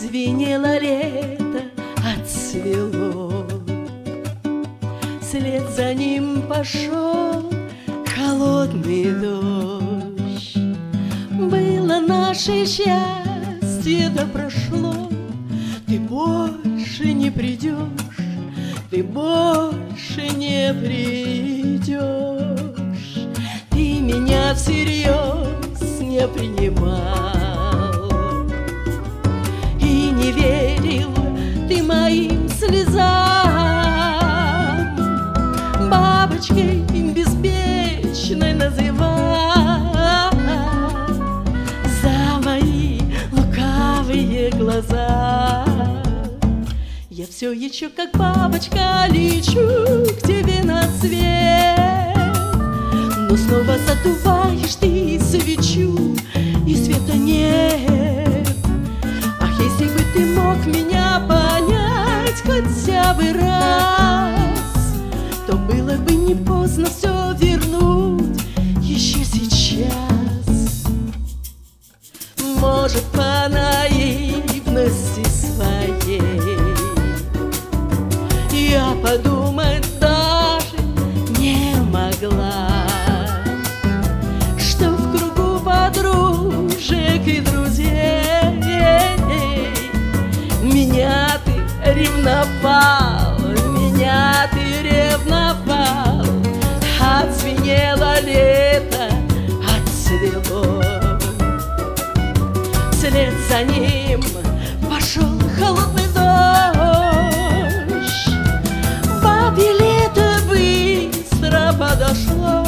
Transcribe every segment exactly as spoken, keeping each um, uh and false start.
Зазвенело лето, отцвело, вслед за ним пошел холодный дождь. Было наше счастье, да прошло, ты больше не придешь, ты больше не придешь. Ты меня всерьез не принимал и не верил ты моим слезам. Бабочкой беспечной называл за мои лукавые глаза. Я все еще как бабочка лечу к тебе на свет, но снова задуваешь ты свечу, и света нет. Ах, если бы ты мог меня понять хотя бы раз, то было бы не поздно все вернуть еще сейчас. Может, по наивности своей я подумать даже не могла, что в кругу подружек и друзей меня ты ревновал, меня ты ревновал. Отзвенело лето, отцвело, вслед за ним пошел холодный дождь. Бабье лето быстро подошло,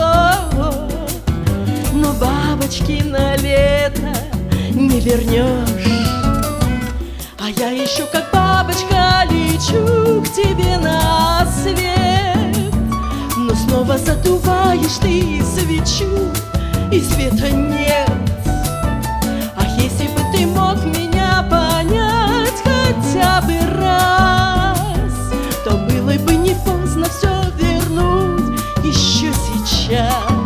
но бабочки на лето не вернешь. А я еще как бабочка лечу к тебе на свет, но снова задуваешь ты свечу, и света нет. Ах, если бы ты мог меня понять хотя бы раз, то было бы не поздно все вернуть еще сейчас.